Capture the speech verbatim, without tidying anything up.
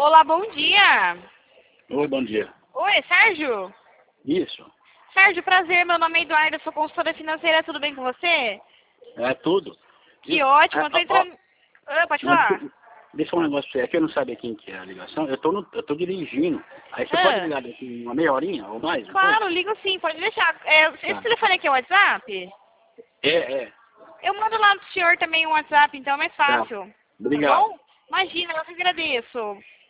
Olá, bom dia. Oi, bom dia. Oi, Sérgio? Isso. Sérgio, prazer. Meu nome é Eduardo, eu sou consultora financeira. Tudo bem com você? É tudo. Que Isso. ótimo. É, Eu tô ó, ó, entrando... Ah, pode não, falar? deixa, deixa eu falar um negócio pra você. É que eu não sabia quem que é a ligação. Eu tô, no, eu tô dirigindo. Aí você pode Ah, ligar daqui uma meia horinha ou mais? Um pouco? claro, ligo sim. Pode deixar. É, esse Tá. telefone aqui é o WhatsApp? É, é. Eu mando lá pro senhor também um WhatsApp, então é mais Tá. fácil. Tá Obrigado. bom? Imagina, eu que agradeço.